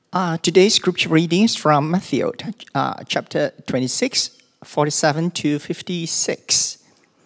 Today's scripture reading is from Matthew chapter 26, 47 to 56.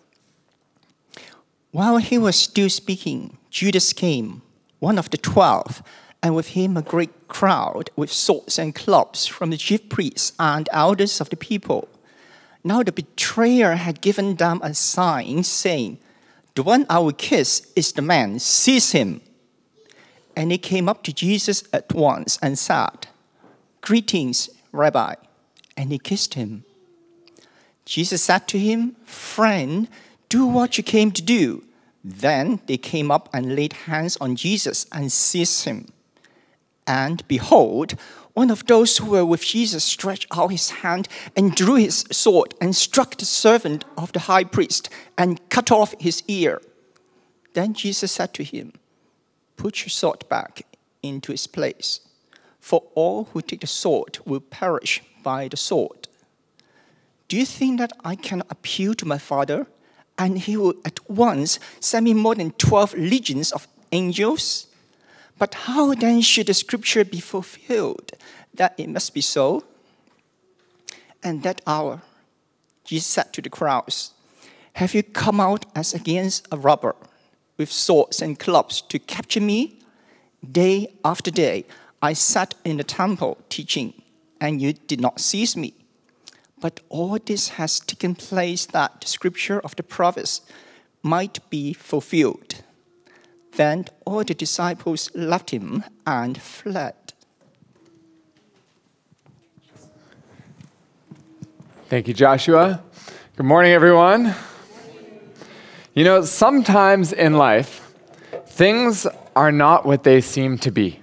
While he was still speaking, Judas came, one of the 12, and with him a great crowd with swords and clubs from the chief priests and elders of the people. Now the betrayer had given them a sign, saying, "The one I will kiss is the man, seize him." And he came up to Jesus at once and said, "Greetings, Rabbi." And he kissed him. Jesus said to him, "Friend, do what you came to do." Then they came up and laid hands on Jesus and seized him. And behold, one of those who were with Jesus stretched out his hand and drew his sword and struck the servant of the high priest and cut off his ear. Then Jesus said to him, "Put your sword back into its place, for all who take the sword will perish by the sword. Do you think that I can appeal to my Father, and he will at once send me more than 12 legions of angels? But how then should the scripture be fulfilled, that it must be so?" And that hour, Jesus said to the crowds, "Have you come out as against a robber, with swords and clubs to capture me? Day after day, I sat in the temple teaching, and you did not seize me. But all this has taken place that the scripture of the prophets might be fulfilled." Then all the disciples left him and fled. Thank you, Joshua. Good morning, everyone. You know, sometimes in life, things are not what they seem to be.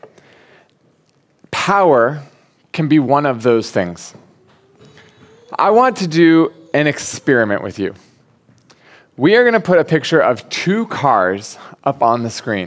Power can be one of those things. I want to do an experiment with you. We are going to put a picture of two cars up on the screen.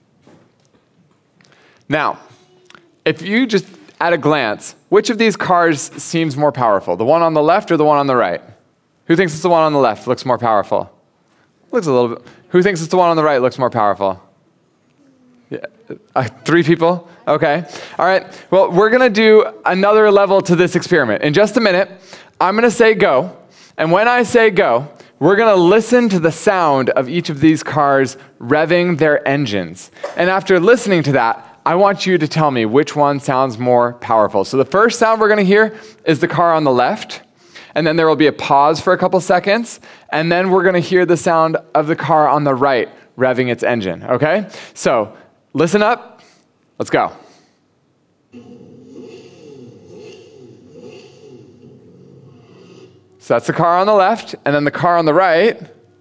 Now, if you just, at a glance, which of these cars seems more powerful? The one on the left or the one on the right? Who thinks it's the one on the left looks more powerful? Looks a little bit. Who thinks it's the one on the right looks more powerful? Yeah, 3 people? Okay. All right. Well, we're going to do another level to this experiment. In just a minute, I'm going to say go. And when I say go, we're going to listen to the sound of each of these cars revving their engines. And after listening to that, I want you to tell me which one sounds more powerful. So the first sound we're going to hear is the car on the left. And then there will be a pause for a couple seconds. And then we're going to hear the sound of the car on the right revving its engine. Okay? So listen up. Let's go. So that's the car on the left, and then the car on the right.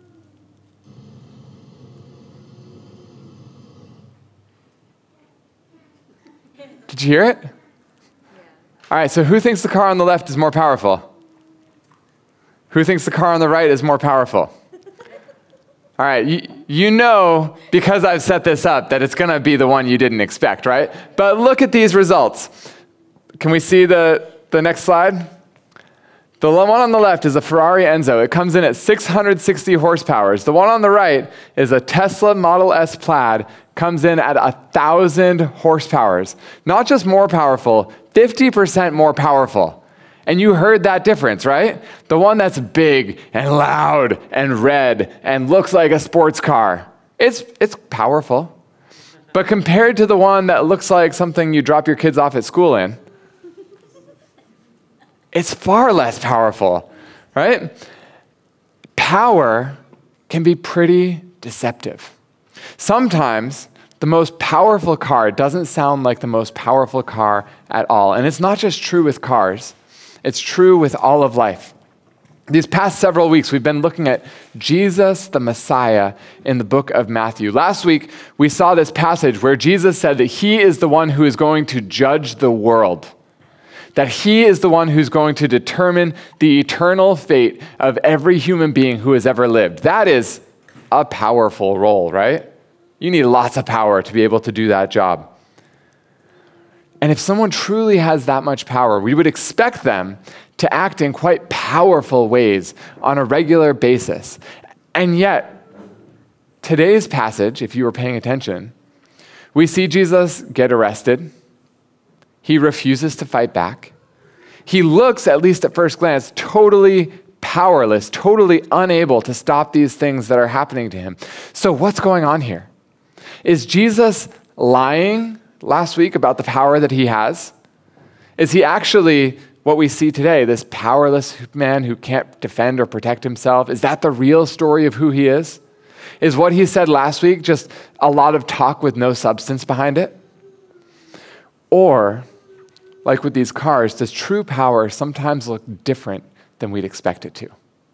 Did you hear it? Yeah. All right, so who thinks the car on the left is more powerful? Who thinks the car on the right is more powerful? All right, you know, because I've set this up, that it's going to be the one you didn't expect, right? But look at these results. Can we see the next slide? The one on the left is a Ferrari Enzo. It comes in at 660 horsepower. The one on the right is a Tesla Model S Plaid. Comes in at 1,000 horsepower. Not just more powerful, 50% more powerful. And you heard that difference, right? The one that's big and loud and red and looks like a sports car. It's powerful. But compared to the one that looks like something you drop your kids off at school in, it's far less powerful, right? Power can be pretty deceptive. Sometimes the most powerful car doesn't sound like the most powerful car at all. And it's not just true with cars. It's true with all of life. These past several weeks, we've been looking at Jesus, the Messiah, in the book of Matthew. Last week, we saw this passage where Jesus said that he is the one who is going to judge the world, that he is the one who's going to determine the eternal fate of every human being who has ever lived. That is a powerful role, right? You need lots of power to be able to do that job. And if someone truly has that much power, we would expect them to act in quite powerful ways on a regular basis. And yet, today's passage, if you were paying attention, we see Jesus get arrested, he refuses to fight back. He looks, at least at first glance, totally powerless, totally unable to stop these things that are happening to him. So what's going on here? Is Jesus lying last week about the power that he has? Is he actually what we see today, this powerless man who can't defend or protect himself? Is that the real story of who he is? Is what he said last week just a lot of talk with no substance behind it? Or, like with these cars, does true power sometimes look different than we'd expect it to?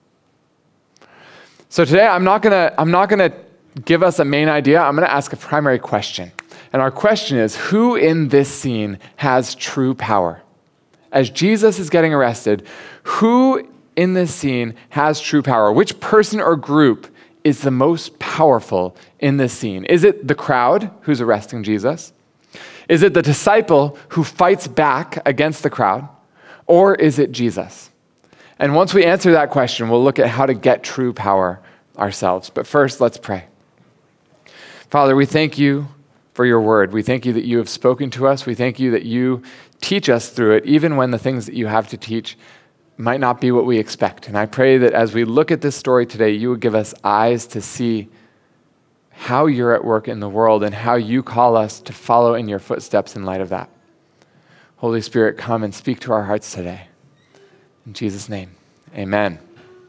So today, I'm not gonna give us a main idea. I'm gonna ask a primary question. And our question is, who in this scene has true power? As Jesus is getting arrested, who in this scene has true power? Which person or group is the most powerful in this scene? Is it the crowd who's arresting Jesus? Is it the disciple who fights back against the crowd? Or is it Jesus? And once we answer that question, we'll look at how to get true power ourselves. But first, let's pray. Father, we thank you for your word. We thank you that you have spoken to us. We thank you that you teach us through it, even when the things that you have to teach might not be what we expect. And I pray that as we look at this story today, you would give us eyes to see how you're at work in the world and how you call us to follow in your footsteps in light of that. Holy Spirit, come and speak to our hearts today. In Jesus' name, amen.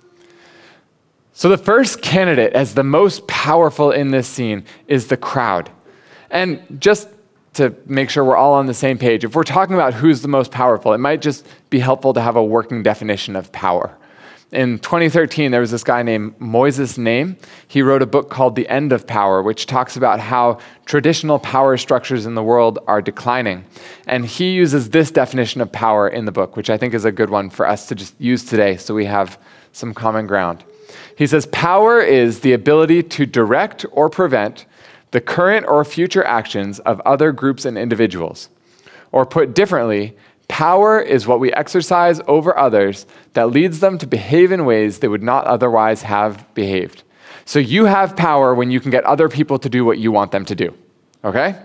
So the first candidate as the most powerful in this scene is the crowd. And just to make sure we're all on the same page, if we're talking about who's the most powerful, it might just be helpful to have a working definition of power. In 2013, there was this guy named Moises Naim. He wrote a book called The End of Power, which talks about how traditional power structures in the world are declining. And he uses this definition of power in the book, which I think is a good one for us to just use today so we have some common ground. He says, power is the ability to direct or prevent the current or future actions of other groups and individuals. Or put differently, power is what we exercise over others that leads them to behave in ways they would not otherwise have behaved. So you have power when you can get other people to do what you want them to do, okay?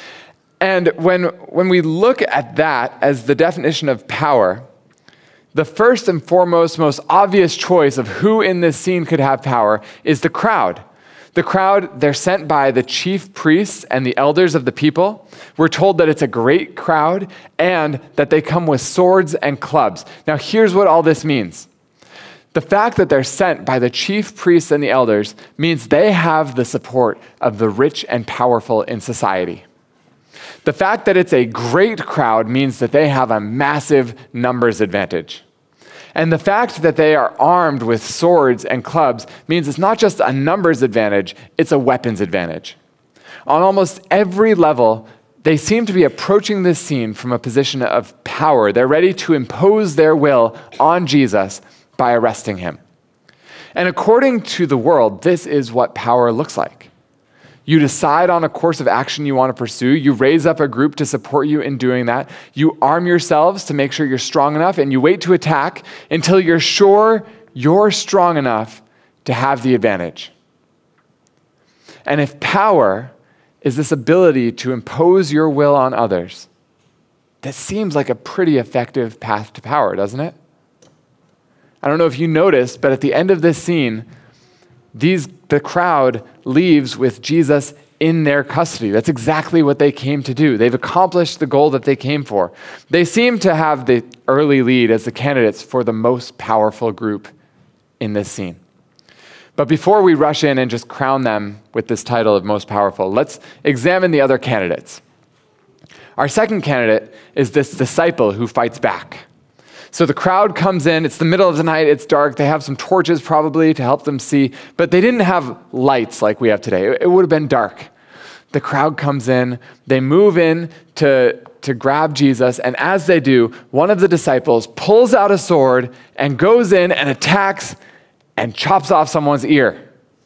And when we look at that as the definition of power, the first and foremost, most obvious choice of who in this scene could have power is the crowd. The crowd, they're sent by the chief priests and the elders of the people. We're told that it's a great crowd and that they come with swords and clubs. Now, here's what all this means. The fact that they're sent by the chief priests and the elders means they have the support of the rich and powerful in society. The fact that it's a great crowd means that they have a massive numbers advantage. And the fact that they are armed with swords and clubs means it's not just a numbers advantage, it's a weapons advantage. On almost every level, they seem to be approaching this scene from a position of power. They're ready to impose their will on Jesus by arresting him. And according to the world, this is what power looks like. You decide on a course of action you want to pursue. You raise up a group to support you in doing that. You arm yourselves to make sure you're strong enough, and you wait to attack until you're sure you're strong enough to have the advantage. And if power is this ability to impose your will on others, that seems like a pretty effective path to power, doesn't it? I don't know if you noticed, but at the end of this scene, the crowd leaves with Jesus in their custody. That's exactly what they came to do. They've accomplished the goal that they came for. They seem to have the early lead as the candidates for the most powerful group in this scene. But before we rush in and just crown them with this title of most powerful, let's examine the other candidates. Our second candidate is this disciple who fights back. So the crowd comes in, it's the middle of the night, it's dark, they have some torches probably to help them see, but they didn't have lights like we have today. It would have been dark. The crowd comes in, they move in to grab Jesus, and as they do, one of the disciples pulls out a sword and goes in and attacks and chops off someone's ear.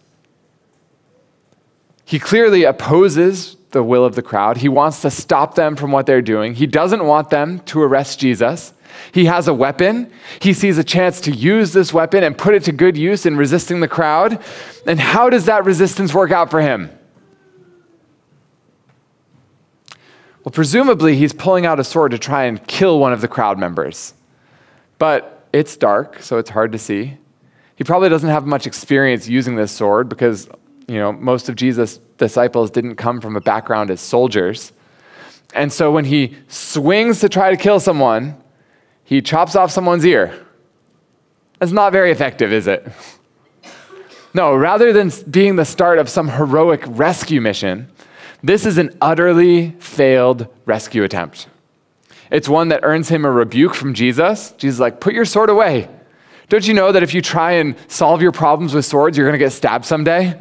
He clearly opposes the will of the crowd. He wants to stop them from what they're doing. He doesn't want them to arrest Jesus. He has a weapon. He sees a chance to use this weapon and put it to good use in resisting the crowd. And how does that resistance work out for him? Well, presumably he's pulling out a sword to try and kill one of the crowd members. But it's dark, so it's hard to see. He probably doesn't have much experience using this sword because, most of Jesus' disciples didn't come from a background as soldiers. And so when he swings to try to kill someone, he chops off someone's ear. That's not very effective, is it? No, rather than being the start of some heroic rescue mission, this is an utterly failed rescue attempt. It's one that earns him a rebuke from Jesus. Jesus is like, put your sword away. Don't you know that if you try and solve your problems with swords, you're going to get stabbed someday?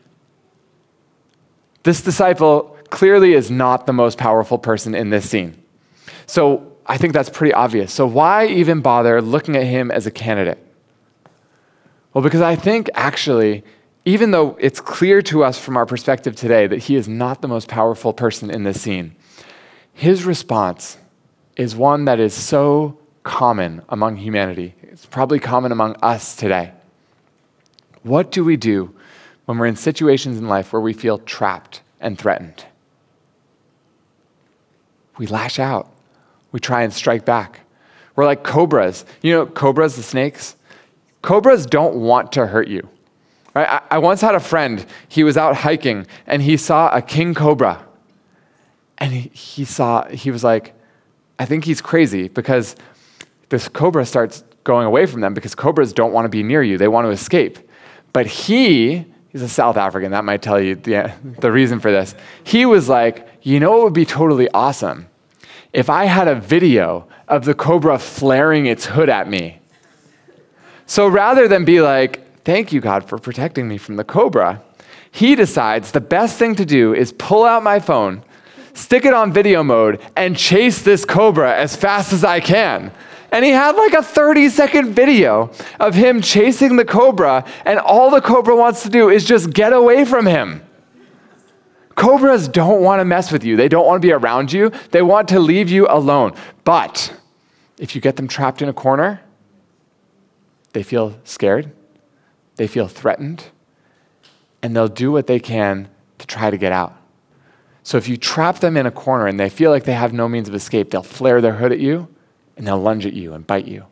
This disciple clearly is not the most powerful person in this scene. So I think that's pretty obvious. So why even bother looking at him as a candidate? Well, because I think actually, even though it's clear to us from our perspective today that he is not the most powerful person in this scene, his response is one that is so common among humanity. It's probably common among us today. What do we do when we're in situations in life where we feel trapped and threatened? We lash out. We try and strike back. We're like cobras. Cobras, the snakes? Cobras don't want to hurt you. Right? I once had a friend, he was out hiking and he saw a king cobra. And he was like, I think he's crazy because this cobra starts going away from them because cobras don't want to be near you. They want to escape. But he's a South African. That might tell you the reason for this. He was like, it would be totally awesome if I had a video of the cobra flaring its hood at me. So rather than be like, thank you, God, for protecting me from the cobra, he decides the best thing to do is pull out my phone, stick it on video mode, and chase this cobra as fast as I can. And he had like a 30-second video of him chasing the cobra, and all the cobra wants to do is just get away from him. Cobras don't want to mess with you. They don't want to be around you. They want to leave you alone. But if you get them trapped in a corner, they feel scared, they feel threatened, and they'll do what they can to try to get out. So if you trap them in a corner and they feel like they have no means of escape, they'll flare their hood at you, and they'll lunge at you and bite you.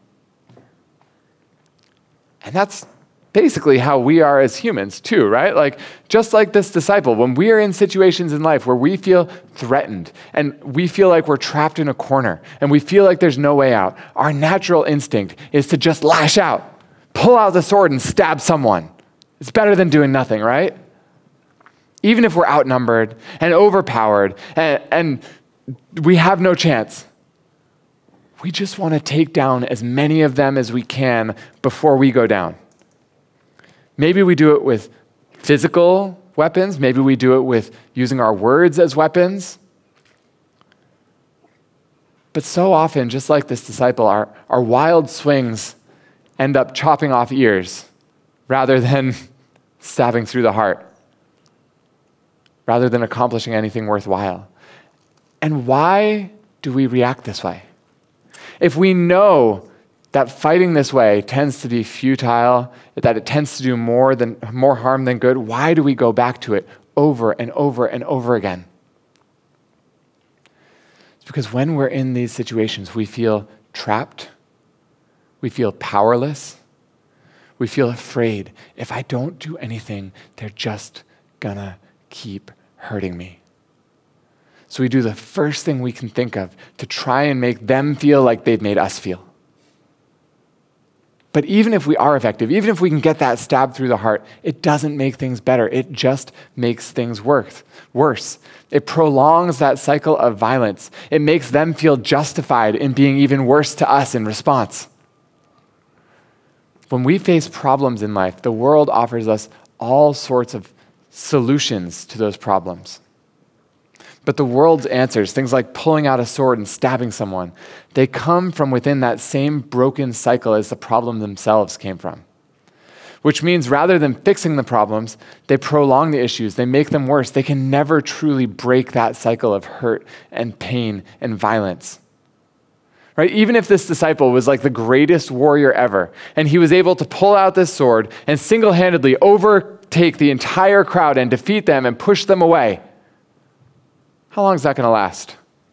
And that's basically how we are as humans too, right? Like, just like this disciple, when we are in situations in life where we feel threatened and we feel like we're trapped in a corner and we feel like there's no way out, our natural instinct is to just lash out, pull out the sword and stab someone. It's better than doing nothing, right? Even if we're outnumbered and overpowered and we have no chance. We just want to take down as many of them as we can before we go down. Maybe we do it with physical weapons. Maybe we do it with using our words as weapons. But so often, just like this disciple, our wild swings end up chopping off ears rather than stabbing through the heart, rather than accomplishing anything worthwhile. And why do we react this way? If we know that fighting this way tends to be futile, that it tends to do more harm than good, why do we go back to it over and over and over again? It's because when we're in these situations, we feel trapped, we feel powerless, we feel afraid. If I don't do anything, they're just gonna keep hurting me. So we do the first thing we can think of to try and make them feel like they've made us feel. But even if we are effective, even if we can get that stab through the heart, it doesn't make things better. It just makes things worse. It prolongs that cycle of violence. It makes them feel justified in being even worse to us in response. When we face problems in life, the world offers us all sorts of solutions to those problems. But the world's answers, things like pulling out a sword and stabbing someone, they come from within that same broken cycle as the problem themselves came from. Which means rather than fixing the problems, they prolong the issues, they make them worse. They can never truly break that cycle of hurt and pain and violence. Right? Even if this disciple was like the greatest warrior ever, and he was able to pull out this sword and single-handedly overtake the entire crowd and defeat them and push them away, how long is that going to last?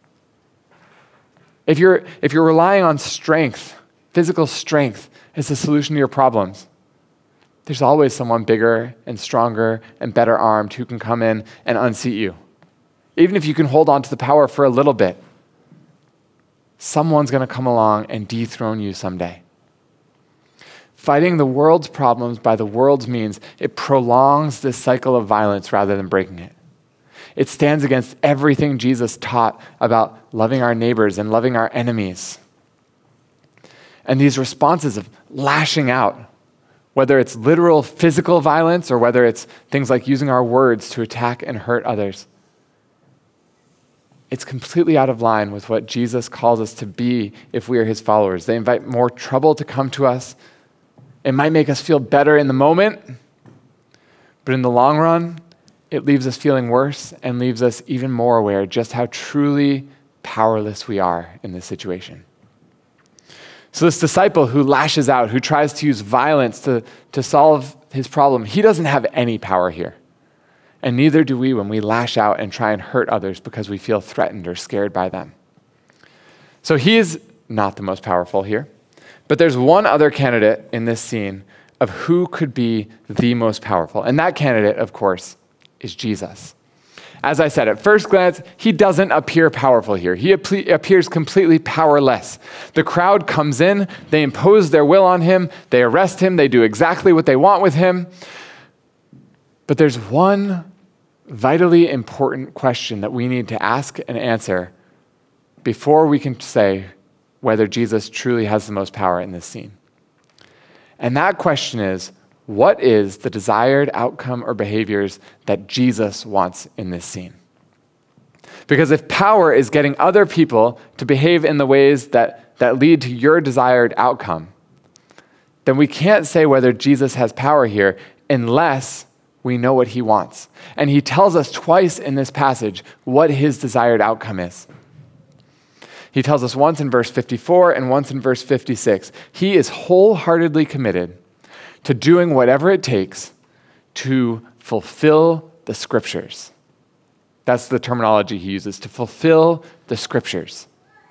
If you're relying on strength, physical strength, as the solution to your problems, there's always someone bigger and stronger and better armed who can come in and unseat you. Even if you can hold on to the power for a little bit, someone's going to come along and dethrone you someday. Fighting the world's problems by the world's means, it prolongs this cycle of violence rather than breaking it. It stands against everything Jesus taught about loving our neighbors and loving our enemies. And these responses of lashing out, whether it's literal physical violence or whether it's things like using our words to attack and hurt others, it's completely out of line with what Jesus calls us to be if we are his followers. They invite more trouble to come to us. It might make us feel better in the moment, but in the long run, it leaves us feeling worse and leaves us even more aware just how truly powerless we are in this situation. So this disciple who lashes out, who tries to use violence to solve his problem, he doesn't have any power here. And neither do we when we lash out and try and hurt others because we feel threatened or scared by them. So he is not the most powerful here. But there's one other candidate in this scene of who could be the most powerful. And that candidate, of course, is Jesus. As I said, at first glance, he doesn't appear powerful here. He appears completely powerless. The crowd comes in, they impose their will on him, they arrest him, they do exactly what they want with him. But there's one vitally important question that we need to ask and answer before we can say whether Jesus truly has the most power in this scene. And that question is, what is the desired outcome or behaviors that Jesus wants in this scene? Because if power is getting other people to behave in the ways that lead to your desired outcome, then we can't say whether Jesus has power here unless we know what he wants. And he tells us twice in this passage what his desired outcome is. He tells us once in verse 54 and once in verse 56. He is wholeheartedly committed to doing whatever it takes to fulfill the scriptures. That's the terminology he uses, to fulfill the scriptures.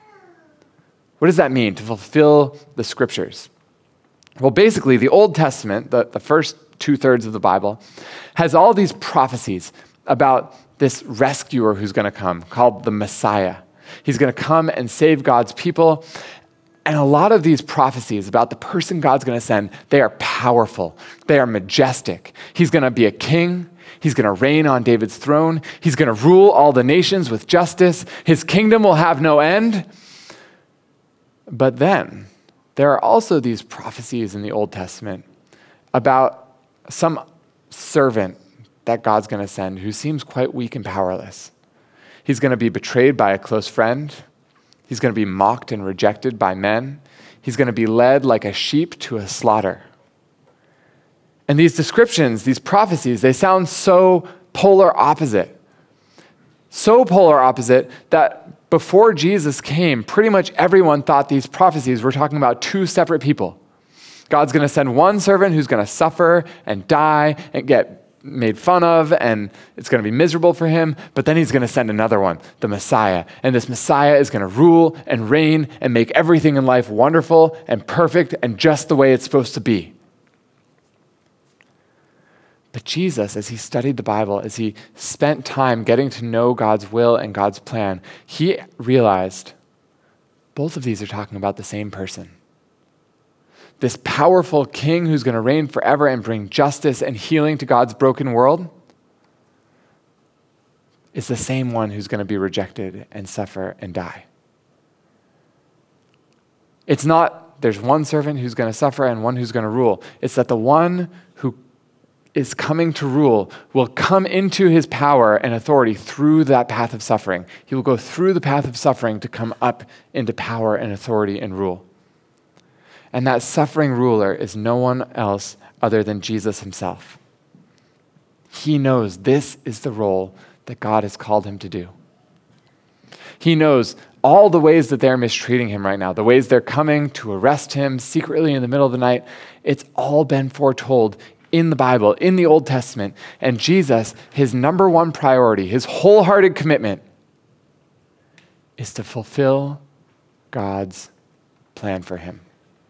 What does that mean, to fulfill the scriptures? Well, basically, the Old Testament, the first 2/3 of the Bible, has all these prophecies about this rescuer who's going to come, called the Messiah. He's going to come and save God's people. And a lot of these prophecies about the person God's going to send, they are powerful. They are majestic. He's going to be a king. He's going to reign on David's throne. He's going to rule all the nations with justice. His kingdom will have no end. But then, there are also these prophecies in the Old Testament about some servant that God's going to send who seems quite weak and powerless. He's going to be betrayed by a close friend. He's going to be mocked and rejected by men. He's going to be led like a sheep to a slaughter. And these descriptions, these prophecies, they sound so polar opposite. So polar opposite that before Jesus came, pretty much everyone thought these prophecies were talking about two separate people. God's going to send one servant who's going to suffer and die and get made fun of, and it's going to be miserable for him, but then he's going to send another one, the Messiah. And this Messiah is going to rule and reign and make everything in life wonderful and perfect and just the way it's supposed to be. But Jesus, as he studied the Bible, as he spent time getting to know God's will and God's plan, he realized both of these are talking about the same person. This powerful king who's going to reign forever and bring justice and healing to God's broken world is the same one who's going to be rejected and suffer and die. It's not there's one servant who's going to suffer and one who's going to rule. It's that the one who is coming to rule will come into his power and authority through that path of suffering. He will go through the path of suffering to come up into power and authority and rule. And that suffering ruler is no one else other than Jesus himself. He knows this is the role that God has called him to do. He knows all the ways that they're mistreating him right now, the ways they're coming to arrest him secretly in the middle of the night. It's all been foretold in the Bible, in the Old Testament. And Jesus, his number one priority, his wholehearted commitment is to fulfill God's plan for him.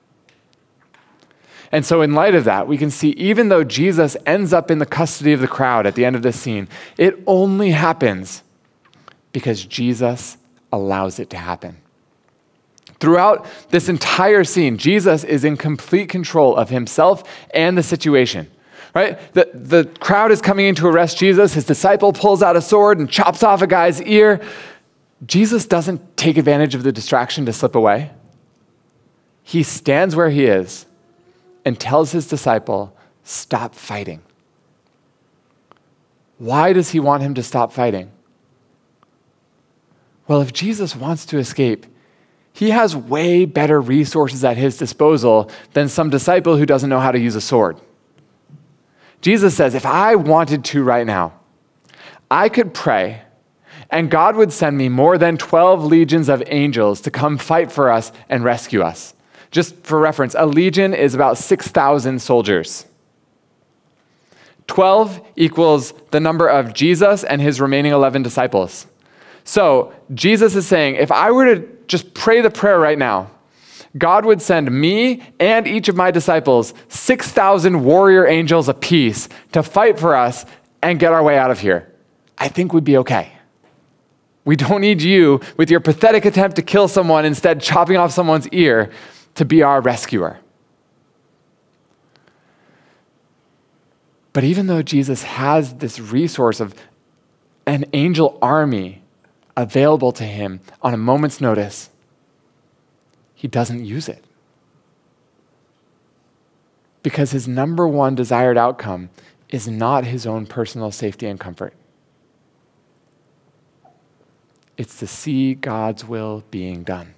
And so in light of that, we can see even though Jesus ends up in the custody of the crowd at the end of this scene, it only happens because Jesus allows it to happen. Throughout this entire scene, Jesus is in complete control of himself and the situation, right? The crowd is coming in to arrest Jesus. His disciple pulls out a sword and chops off a guy's ear. Jesus doesn't take advantage of the distraction to slip away. He stands where he is and tells his disciple, stop fighting. Why does he want him to stop fighting? Well, if Jesus wants to escape, he has way better resources at his disposal than some disciple who doesn't know how to use a sword. Jesus says, if I wanted to right now, I could pray and God would send me more than 12 legions of angels to come fight for us and rescue us. Just for reference, a legion is about 6,000 soldiers. 12 equals the number of Jesus and his remaining 11 disciples. So Jesus is saying, if I were to just pray the prayer right now, God would send me and each of my disciples 6,000 warrior angels apiece to fight for us and get our way out of here. I think we'd be okay. We don't need you with your pathetic attempt to kill someone, instead chopping off someone's ear, to be our rescuer. But even though Jesus has this resource of an angel army available to him on a moment's notice, he doesn't use it. Because his number one desired outcome is not his own personal safety and comfort. It's to see God's will being done.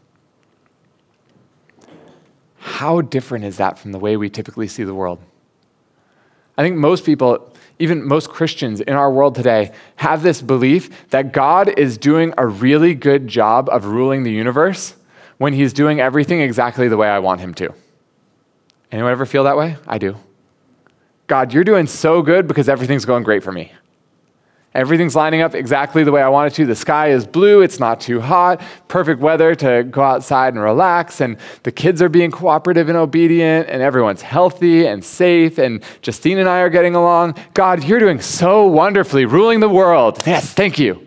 How different is that from the way we typically see the world? I think most people, even most Christians in our world today, have this belief that God is doing a really good job of ruling the universe when he's doing everything exactly the way I want him to. Anyone ever feel that way? I do. God, you're doing so good because everything's going great for me. Everything's lining up exactly the way I want it to. The sky is blue, it's not too hot, perfect weather to go outside and relax, and the kids are being cooperative and obedient, and everyone's healthy and safe, and Justine and I are getting along. God, you're doing so wonderfully, ruling the world. Yes, thank you.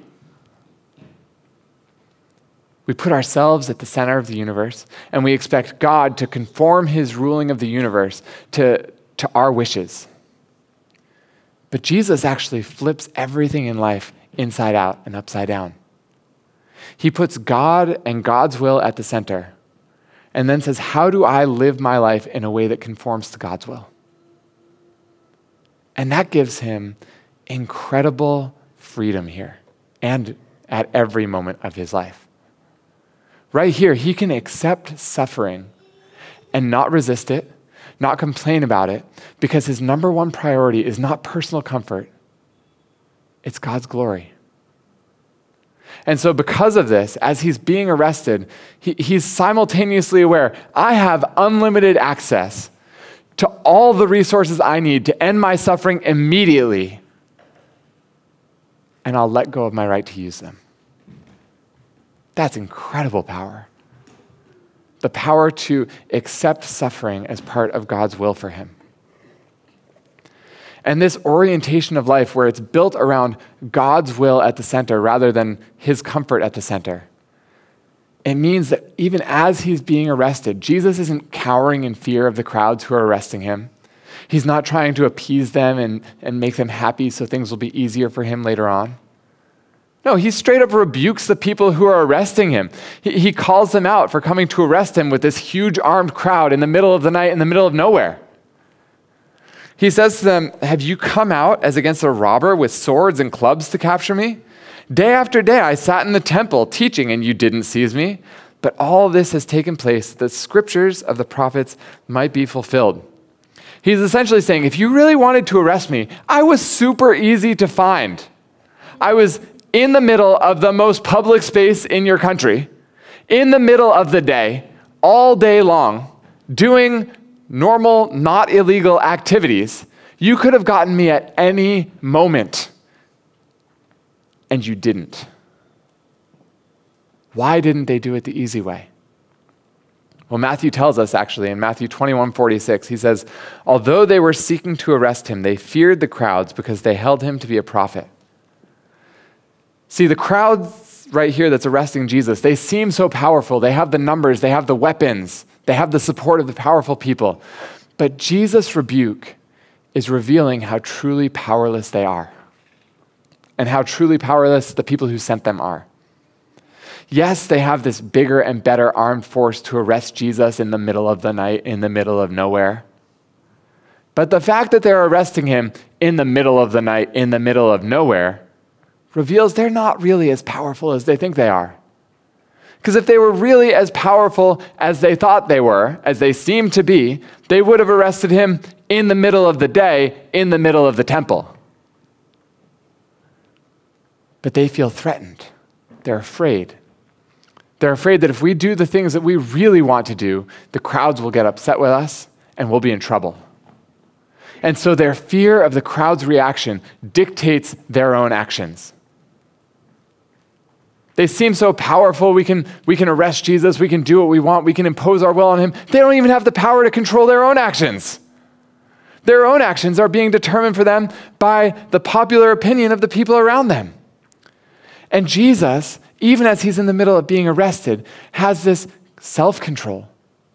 We put ourselves at the center of the universe, and we expect God to conform his ruling of the universe to our wishes. But Jesus actually flips everything in life inside out and upside down. He puts God and God's will at the center and then says, how do I live my life in a way that conforms to God's will? And that gives him incredible freedom here and at every moment of his life. Right here, he can accept suffering and not resist it, not complain about it, because his number one priority is not personal comfort, it's God's glory. And so because of this, as he's being arrested, he's simultaneously aware, I have unlimited access to all the resources I need to end my suffering immediately, and I'll let go of my right to use them. That's incredible power. The power to accept suffering as part of God's will for him. And this orientation of life where it's built around God's will at the center rather than his comfort at the center, it means that even as he's being arrested, Jesus isn't cowering in fear of the crowds who are arresting him. He's not trying to appease them and make them happy so things will be easier for him later on. No, he straight up rebukes the people who are arresting him. He calls them out for coming to arrest him with this huge armed crowd in the middle of the night, in the middle of nowhere. He says to them, have you come out as against a robber with swords and clubs to capture me? Day after day I sat in the temple teaching and you didn't seize me. But all this has taken place that the scriptures of the prophets might be fulfilled. He's essentially saying, if you really wanted to arrest me, I was super easy to find. I was in the middle of the most public space in your country, in the middle of the day, all day long, doing normal, not illegal activities. You could have gotten me at any moment, and you didn't. Why didn't they do it the easy way? Well, Matthew tells us actually in Matthew 21:46, he says, although they were seeking to arrest him, they feared the crowds because they held him to be a prophet. See, the crowds right here that's arresting Jesus, they seem so powerful. They have the numbers, they have the weapons, they have the support of the powerful people. But Jesus' rebuke is revealing how truly powerless they are and how truly powerless the people who sent them are. Yes, they have this bigger and better armed force to arrest Jesus in the middle of the night, in the middle of nowhere. But the fact that they're arresting him in the middle of the night, in the middle of nowhere, reveals they're not really as powerful as they think they are. Because if they were really as powerful as they thought they were, as they seemed to be, they would have arrested him in the middle of the day, in the middle of the temple. But they feel threatened. They're afraid. They're afraid that if we do the things that we really want to do, the crowds will get upset with us and we'll be in trouble. And so their fear of the crowd's reaction dictates their own actions. They seem so powerful. We can arrest Jesus. We can do what we want. We can impose our will on him. They don't even have the power to control their own actions. Their own actions are being determined for them by the popular opinion of the people around them. And Jesus, even as he's in the middle of being arrested, has this self-control,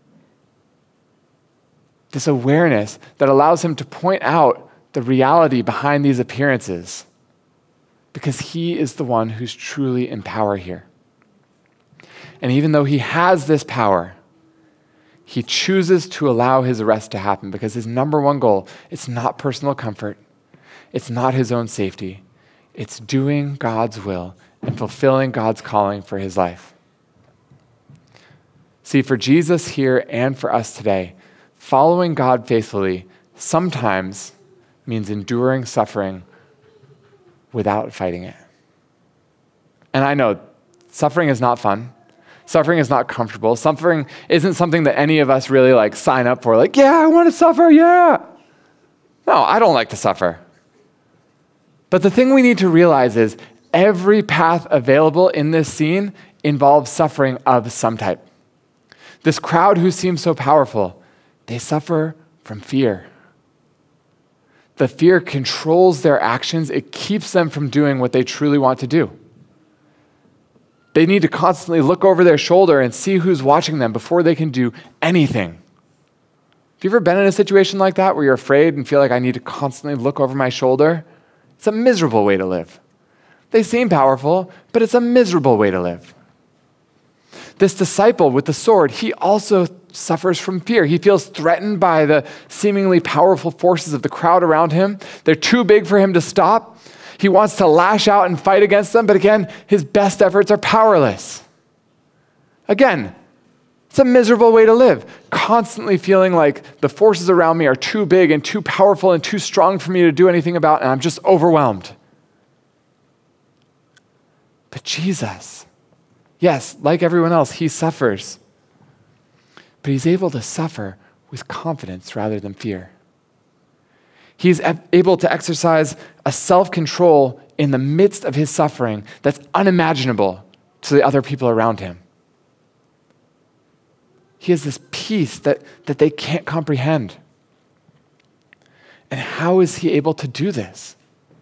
this awareness that allows him to point out the reality behind these appearances, because he is the one who's truly in power here. And even though he has this power, he chooses to allow his arrest to happen because his number one goal, it's not personal comfort, it's not his own safety, it's doing God's will and fulfilling God's calling for his life. See, for Jesus here and for us today, following God faithfully sometimes means enduring suffering without fighting it. And I know suffering is not fun. Suffering is not comfortable. Suffering isn't something that any of us really sign up for. Yeah, I want to suffer, yeah. No, I don't like to suffer. But the thing we need to realize is every path available in this scene involves suffering of some type. This crowd who seems so powerful, they suffer from fear. The fear controls their actions. It keeps them from doing what they truly want to do. They need to constantly look over their shoulder and see who's watching them before they can do anything. Have you ever been in a situation like that where you're afraid and feel like I need to constantly look over my shoulder? It's a miserable way to live. They seem powerful, but it's a miserable way to live. This disciple with the sword, he also suffers from fear. He feels threatened by the seemingly powerful forces of the crowd around him. They're too big for him to stop. He wants to lash out and fight against them, but again, his best efforts are powerless. Again, it's a miserable way to live, constantly feeling like the forces around me are too big and too powerful and too strong for me to do anything about, and I'm just overwhelmed. But Jesus, yes, like everyone else, he suffers. But he's able to suffer with confidence rather than fear. He's able to exercise a self-control in the midst of his suffering that's unimaginable to the other people around him. He has this peace that they can't comprehend. And how is he able to do this?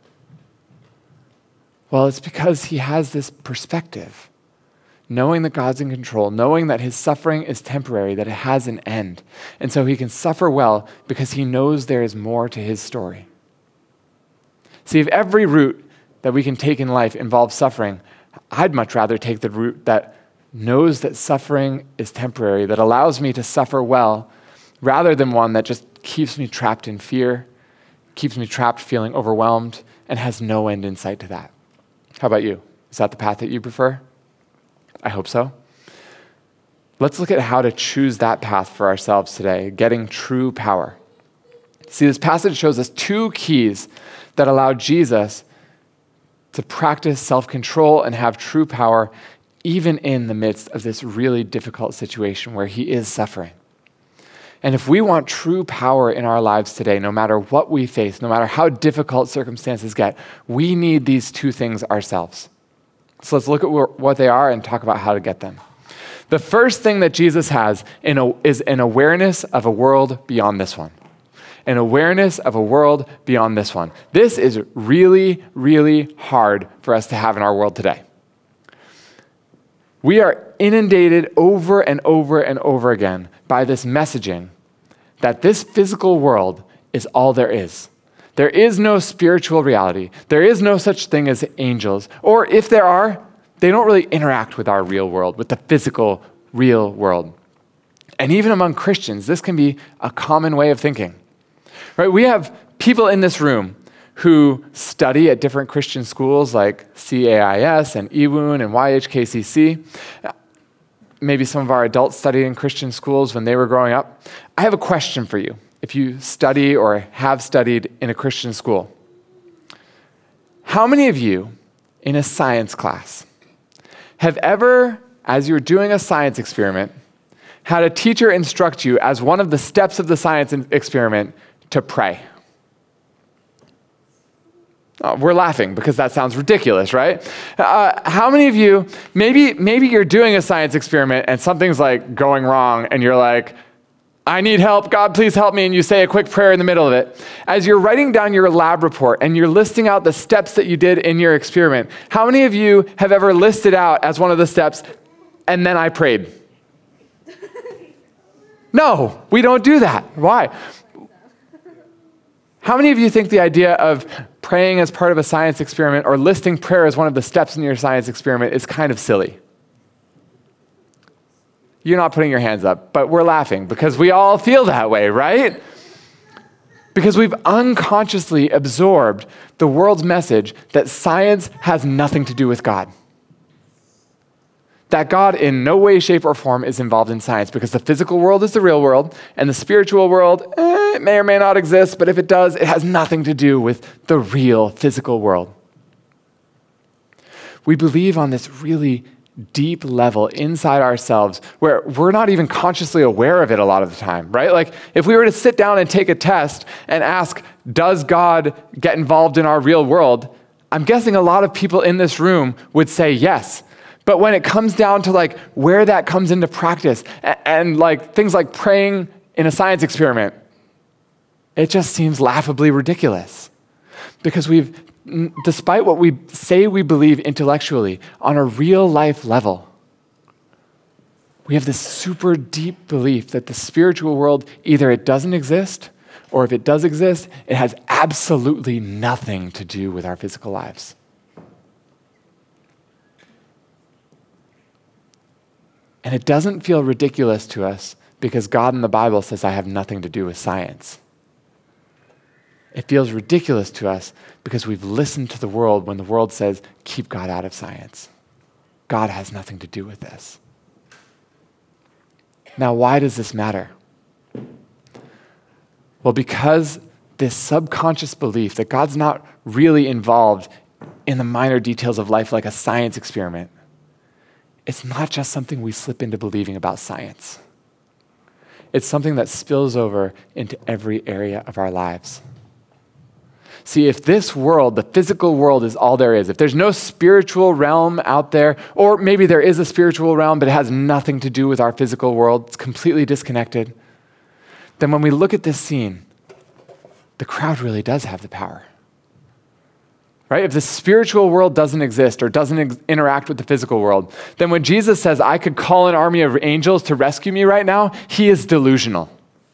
Well, it's because he has this perspective, knowing that God's in control, knowing that his suffering is temporary, that it has an end. And so he can suffer well because he knows there is more to his story. See, if every route that we can take in life involves suffering, I'd much rather take the route that knows that suffering is temporary, that allows me to suffer well, rather than one that just keeps me trapped in fear, keeps me trapped feeling overwhelmed, and has no end in sight to that. How about you? Is that the path that you prefer? I hope so. Let's look at how to choose that path for ourselves today, getting true power. See, this passage shows us two keys that allow Jesus to practice self-control and have true power even in the midst of this really difficult situation where he is suffering. And if we want true power in our lives today, no matter what we face, no matter how difficult circumstances get, we need these two things ourselves. So let's look at what they are and talk about how to get them. The first thing that Jesus has is an awareness of a world beyond this one. An awareness of a world beyond this one. This is really, really hard for us to have in our world today. We are inundated over and over and over again by this messaging that this physical world is all there is. There is no spiritual reality. There is no such thing as angels. Or if there are, they don't really interact with our real world, with the physical, real world. And even among Christians, this can be a common way of thinking. Right? We have people in this room who study at different Christian schools like CAIS and EWOON and YHKCC. Maybe some of our adults studied in Christian schools when they were growing up. I have a question for you. If you study or have studied in a Christian school, how many of you in a science class have ever, as you were doing a science experiment, had a teacher instruct you as one of the steps of the science experiment to pray? Oh, we're laughing because that sounds ridiculous, right? How many of you, maybe you're doing a science experiment and something's like going wrong and you're like, I need help, God, please help me, and you say a quick prayer in the middle of it. As you're writing down your lab report and you're listing out the steps that you did in your experiment, how many of you have ever listed out as one of the steps, and then I prayed? No, we don't do that. Why? How many of you think the idea of praying as part of a science experiment or listing prayer as one of the steps in your science experiment is kind of silly? You're not putting your hands up, but we're laughing because we all feel that way, right? Because we've unconsciously absorbed the world's message that science has nothing to do with God. That God in no way, shape, or form is involved in science because the physical world is the real world and the spiritual world, it may or may not exist, but if it does, it has nothing to do with the real physical world. We believe on this really deep level inside ourselves where we're not even consciously aware of it a lot of the time, right? Like if we were to sit down and take a test and ask, does God get involved in our real world? I'm guessing a lot of people in this room would say yes. But when it comes down to like where that comes into practice and like things like praying in a science experiment, it just seems laughably ridiculous because despite what we say we believe intellectually, on a real life level, we have this super deep belief that the spiritual world, either it doesn't exist, or if it does exist, it has absolutely nothing to do with our physical lives. And it doesn't feel ridiculous to us because God in the Bible says, I have nothing to do with science. It feels ridiculous to us because we've listened to the world when the world says, keep God out of science. God has nothing to do with this. Now, why does this matter? Well, because this subconscious belief that God's not really involved in the minor details of life like a science experiment, it's not just something we slip into believing about science. It's something that spills over into every area of our lives. See, if this world, the physical world, is all there is, if there's no spiritual realm out there, or maybe there is a spiritual realm, but it has nothing to do with our physical world, it's completely disconnected, then when we look at this scene, the crowd really does have the power. Right? If the spiritual world doesn't exist or doesn't interact with the physical world, then when Jesus says, I could call an army of angels to rescue me right now, he is delusional.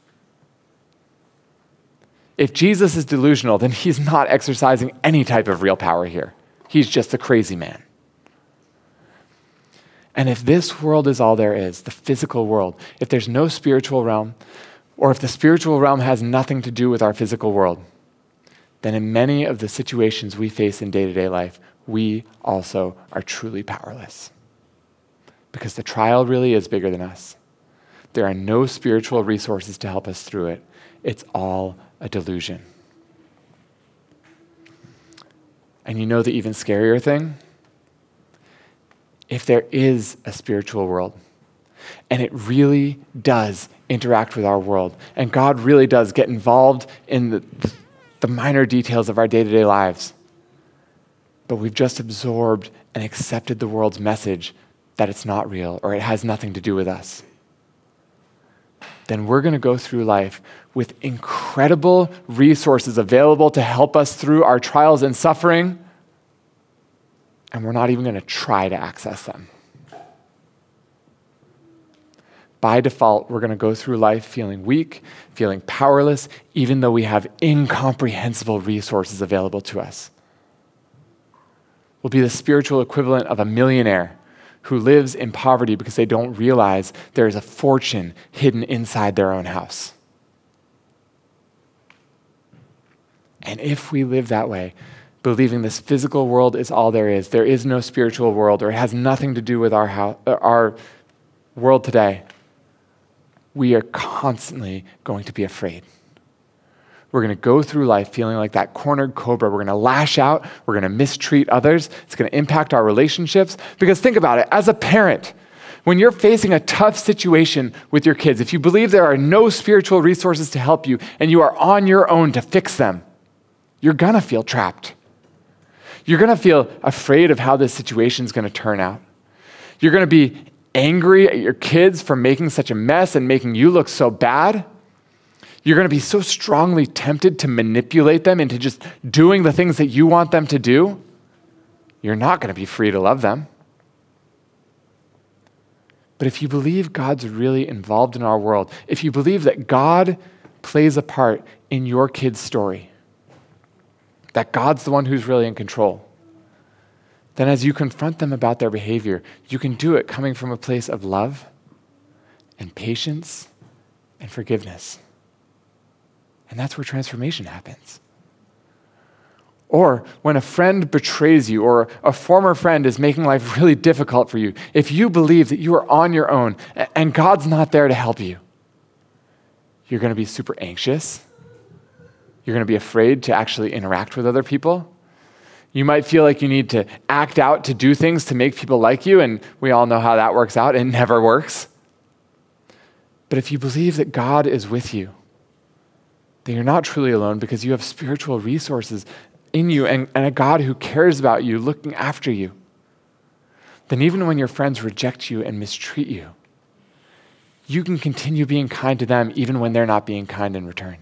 If Jesus is delusional, then he's not exercising any type of real power here. He's just a crazy man. And if this world is all there is, the physical world, if there's no spiritual realm, or if the spiritual realm has nothing to do with our physical world, then in many of the situations we face in day-to-day life, we also are truly powerless. Because the trial really is bigger than us. There are no spiritual resources to help us through it. It's all a delusion. And you know the even scarier thing? If there is a spiritual world, and it really does interact with our world, and God really does get involved in the minor details of our day-to-day lives, but we've just absorbed and accepted the world's message that it's not real or it has nothing to do with us, then we're going to go through life with incredible resources available to help us through our trials and suffering, and we're not even going to try to access them. By default, we're going to go through life feeling weak, feeling powerless, even though we have incomprehensible resources available to us. We'll be the spiritual equivalent of a millionaire who lives in poverty because they don't realize there is a fortune hidden inside their own house. And if we live that way, believing this physical world is all there is no spiritual world, or it has nothing to do with our world today, we are constantly going to be afraid. We're going to go through life feeling like that cornered cobra. We're going to lash out. We're going to mistreat others. It's going to impact our relationships. Because think about it, as a parent, when you're facing a tough situation with your kids, if you believe there are no spiritual resources to help you and you are on your own to fix them, you're going to feel trapped. You're going to feel afraid of how this situation is going to turn out. You're going to be angry at your kids for making such a mess and making you look so bad. You're going to be so strongly tempted to manipulate them into just doing the things that you want them to do. You're not going to be free to love them. But if you believe God's really involved in our world, if you believe that God plays a part in your kid's story, that God's the one who's really in control, then as you confront them about their behavior, you can do it coming from a place of love and patience and forgiveness. And that's where transformation happens. Or when a friend betrays you or a former friend is making life really difficult for you, if you believe that you are on your own and God's not there to help you, you're going to be super anxious. You're going to be afraid to actually interact with other people. You might feel like you need to act out to do things to make people like you, and we all know how that works out. It never works. But if you believe that God is with you, that you're not truly alone because you have spiritual resources in you and a God who cares about you, looking after you, then even when your friends reject you and mistreat you, you can continue being kind to them even when they're not being kind in return.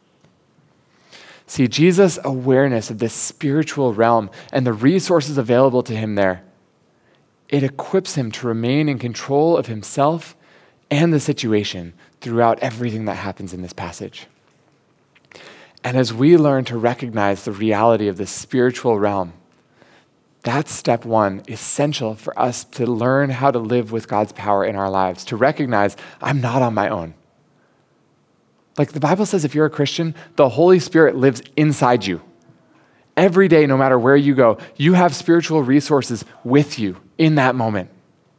See, Jesus' awareness of this spiritual realm and the resources available to him there, it equips him to remain in control of himself and the situation throughout everything that happens in this passage. And as we learn to recognize the reality of this spiritual realm, that's step one, essential for us to learn how to live with God's power in our lives, to recognize I'm not on my own. Like the Bible says, if you're a Christian, the Holy Spirit lives inside you. Every day, no matter where you go, you have spiritual resources with you in that moment.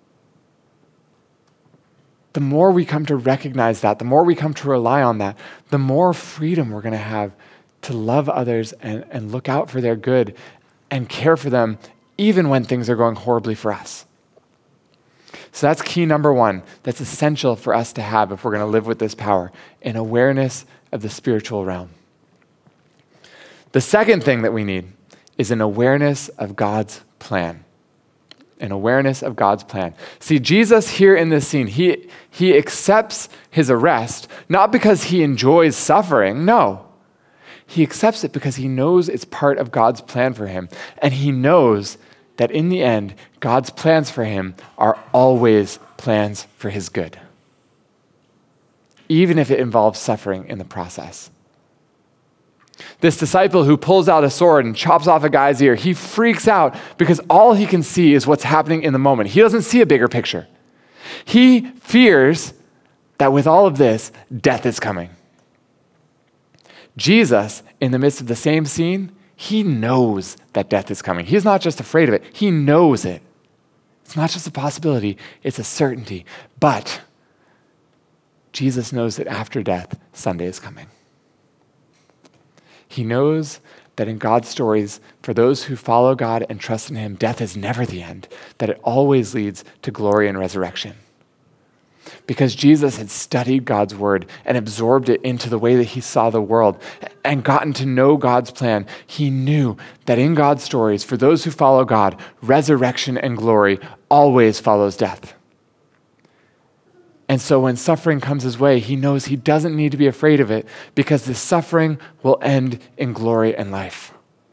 The more we come to recognize that, the more we come to rely on that, the more freedom we're going to have to love others and look out for their good and care for them, even when things are going horribly for us. So that's key number one. That's essential for us to have if we're going to live with this power, an awareness of the spiritual realm. The second thing that we need is an awareness of God's plan. An awareness of God's plan. See, Jesus here in this scene, he accepts his arrest, not because he enjoys suffering, no. He accepts it because he knows it's part of God's plan for him. And he knows that in the end, God's plans for him are always plans for his good, even if it involves suffering in the process. This disciple who pulls out a sword and chops off a guy's ear, he freaks out because all he can see is what's happening in the moment. He doesn't see a bigger picture. He fears that with all of this, death is coming. Jesus, in the midst of the same scene, he knows that death is coming. He's not just afraid of it, he knows it. It's not just a possibility, it's a certainty. But Jesus knows that after death, Sunday is coming. He knows that in God's stories, for those who follow God and trust in him, death is never the end, that it always leads to glory and resurrection. because Jesus had studied God's word and absorbed it into the way that he saw the world and gotten to know God's plan. He knew that in God's stories, for those who follow God, resurrection and glory always follows death. And so when suffering comes his way, he knows he doesn't need to be afraid of it because the suffering will end in glory and life.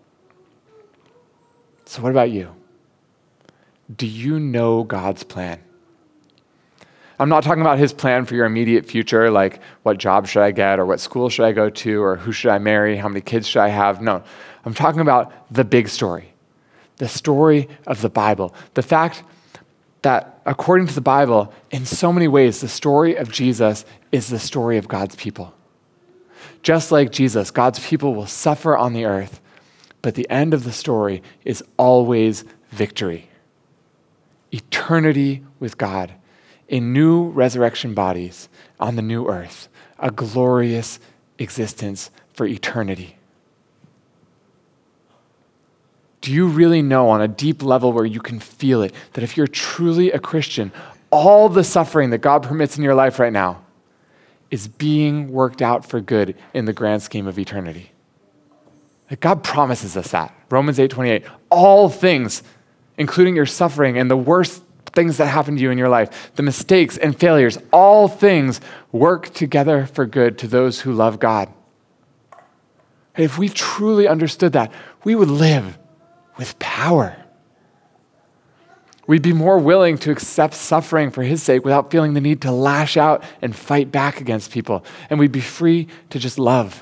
So what about you? Do you know God's plan? I'm not talking about his plan for your immediate future, like what job should I get or what school should I go to or who should I marry, how many kids should I have? No, I'm talking about the big story, the story of the Bible, the fact that according to the Bible, in so many ways, the story of Jesus is the story of God's people. Just like Jesus, God's people will suffer on the earth, but the end of the story is always victory. Eternity with God in new resurrection bodies on the new earth, a glorious existence for eternity. Do you really know on a deep level where you can feel it, that if you're truly a Christian, all the suffering that God permits in your life right now is being worked out for good in the grand scheme of eternity? Like God promises us that. Romans 8:28, all things, including your suffering and the worst things that happen to you in your life, the mistakes and failures, all things work together for good to those who love God. If we truly understood that, we would live with power. We'd be more willing to accept suffering for his sake without feeling the need to lash out and fight back against people. And we'd be free to just love.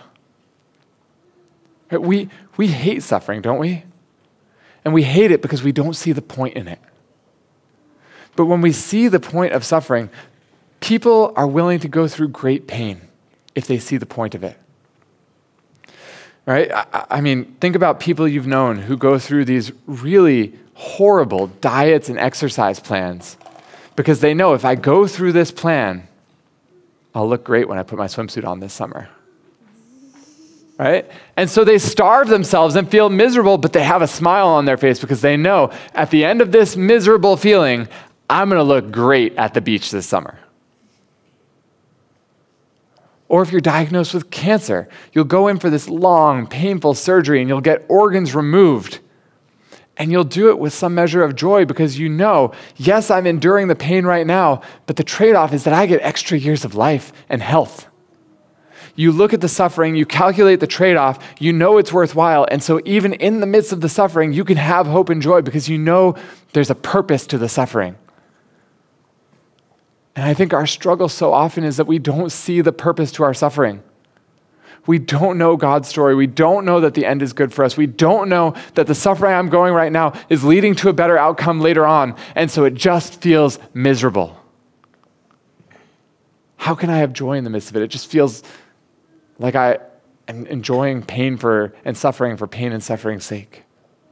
We hate suffering, don't we? And we hate it because we don't see the point in it. But when we see the point of suffering, people are willing to go through great pain if they see the point of it. Right? I mean, think about people you've known who go through these really horrible diets and exercise plans because they know if I go through this plan, I'll look great when I put my swimsuit on this summer. Right? And so they starve themselves and feel miserable, but they have a smile on their face because they know at the end of this miserable feeling, I'm going to look great at the beach this summer. Or if you're diagnosed with cancer, you'll go in for this long, painful surgery and you'll get organs removed. And you'll do it with some measure of joy because you know, yes, I'm enduring the pain right now, but the trade-off is that I get extra years of life and health. You look at the suffering, you calculate the trade-off, you know it's worthwhile, and so even in the midst of the suffering, you can have hope and joy because you know there's a purpose to the suffering. And I think our struggle so often is that we don't see the purpose to our suffering. We don't know God's story. We don't know that the end is good for us. We don't know that the suffering I'm going right now is leading to a better outcome later on, and so it just feels miserable. How can I have joy in the midst of it? It just feels like I am enjoying pain and suffering for pain and suffering's sake.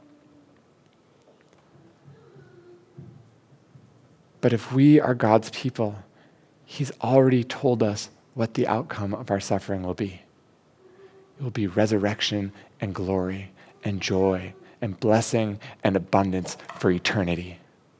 But if we are God's people, he's already told us what the outcome of our suffering will be. It will be resurrection and glory and joy and blessing and abundance for eternity.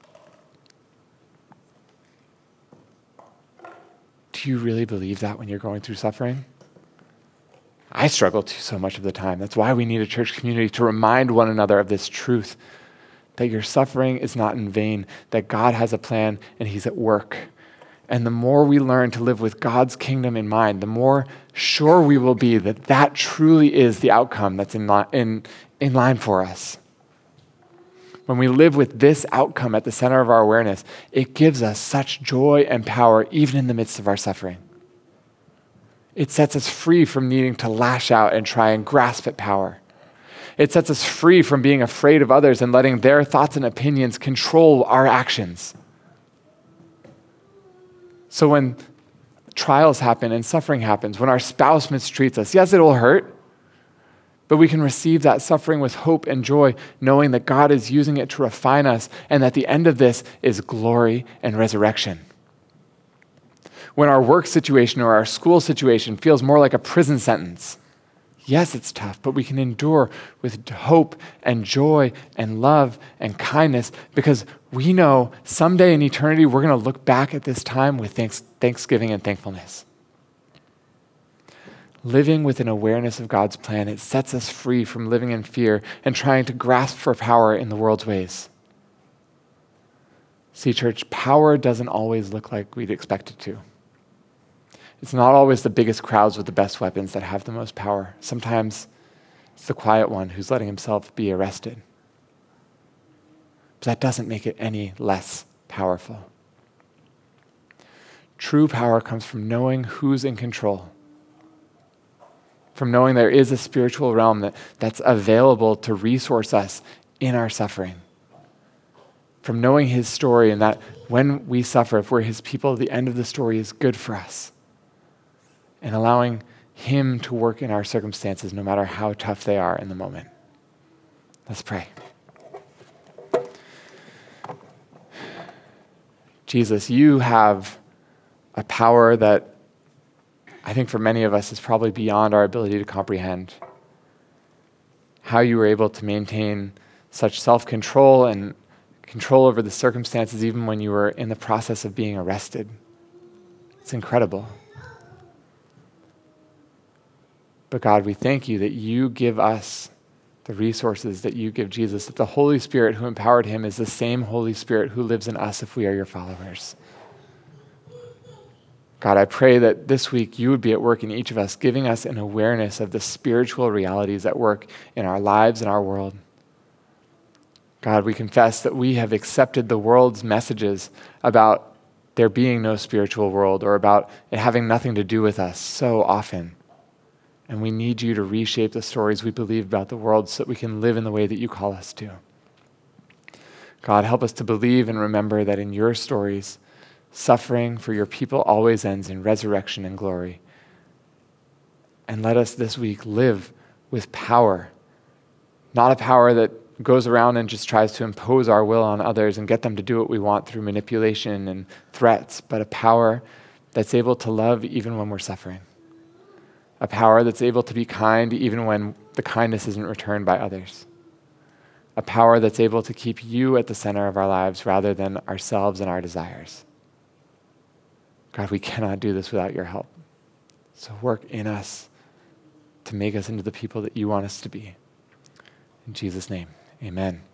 Do you really believe that when you're going through suffering? I struggle to so much of the time. That's why we need a church community to remind one another of this truth, that your suffering is not in vain, that God has a plan and he's at work. And the more we learn to live with God's kingdom in mind, the more sure we will be that that truly is the outcome that's in line for us. When we live with this outcome at the center of our awareness, it gives us such joy and power even in the midst of our suffering. It sets us free from needing to lash out and try and grasp at power. It sets us free from being afraid of others and letting their thoughts and opinions control our actions. So when trials happen and suffering happens, when our spouse mistreats us, yes, it'll hurt, but we can receive that suffering with hope and joy, knowing that God is using it to refine us and that the end of this is glory and resurrection. When our work situation or our school situation feels more like a prison sentence, Yes, it's tough, but we can endure with hope and joy and love and kindness because we know someday in eternity we're going to look back at this time with thanksgiving and thankfulness. Living with an awareness of God's plan, it sets us free from living in fear and trying to grasp for power in the world's ways. See, church, power doesn't always look like we'd expect it to. It's not always the biggest crowds with the best weapons that have the most power. Sometimes it's the quiet one who's letting himself be arrested. But that doesn't make it any less powerful. True power comes from knowing who's in control, from knowing there is a spiritual realm that's available to resource us in our suffering, from knowing his story and that when we suffer, if we're his people, the end of the story is good for us, and allowing him to work in our circumstances no matter how tough they are in the moment. Let's pray. Jesus, you have a power that I think for many of us is probably beyond our ability to comprehend. How you were able to maintain such self-control and control over the circumstances even when you were in the process of being arrested. It's incredible. But God, we thank you that you give us the resources that you give Jesus, that the Holy Spirit who empowered him is the same Holy Spirit who lives in us if we are your followers. God, I pray that this week you would be at work in each of us, giving us an awareness of the spiritual realities at work in our lives and our world. God, we confess that we have accepted the world's messages about there being no spiritual world or about it having nothing to do with us so often. And we need you to reshape the stories we believe about the world so that we can live in the way that you call us to. God, help us to believe and remember that in your stories, suffering for your people always ends in resurrection and glory. And let us this week live with power, not a power that goes around and just tries to impose our will on others and get them to do what we want through manipulation and threats, but a power that's able to love even when we're suffering. A power that's able to be kind even when the kindness isn't returned by others. A power that's able to keep you at the center of our lives rather than ourselves and our desires. God, we cannot do this without your help. So work in us to make us into the people that you want us to be. In Jesus' name, amen.